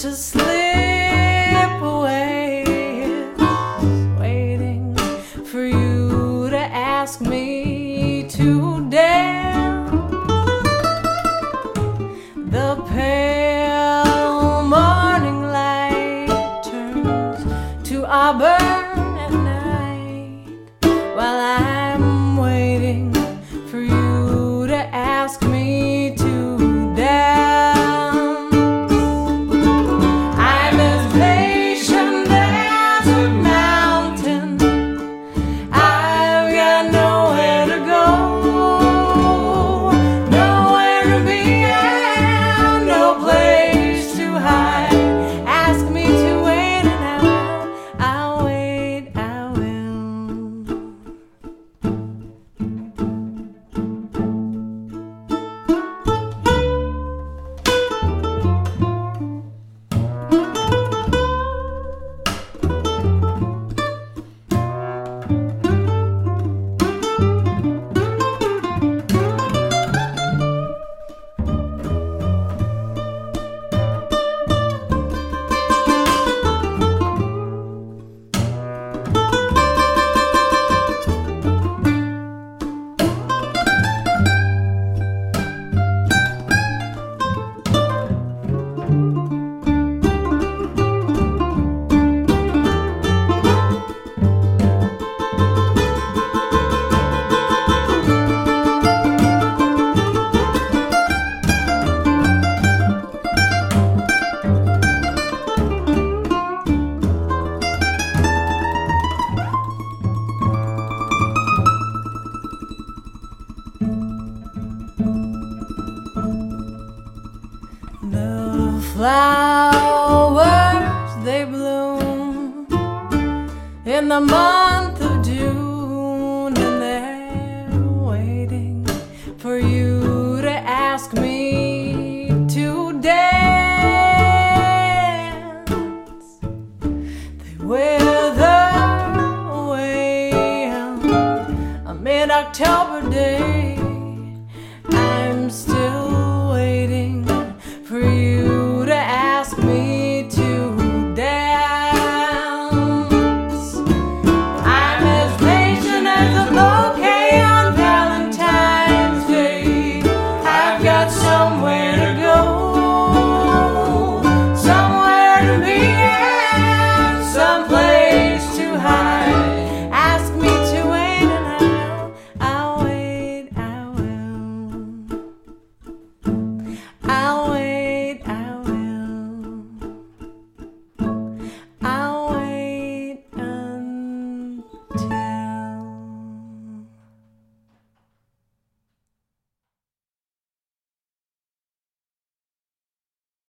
to slip away, waiting for you to ask me to dance. The pale morning light turns to auburn at night, while I'm waiting for you to ask me to dance. I'm as patient as a mountain. I've got nowhere to go, nowhere to be, and no place to hide. Ask me to wait, and I will. I'll wait, I will. The flowers, they bloom in the month of June, and they're waiting for you to ask me to dance. They wither away on a mid-October day. I'm still waiting for you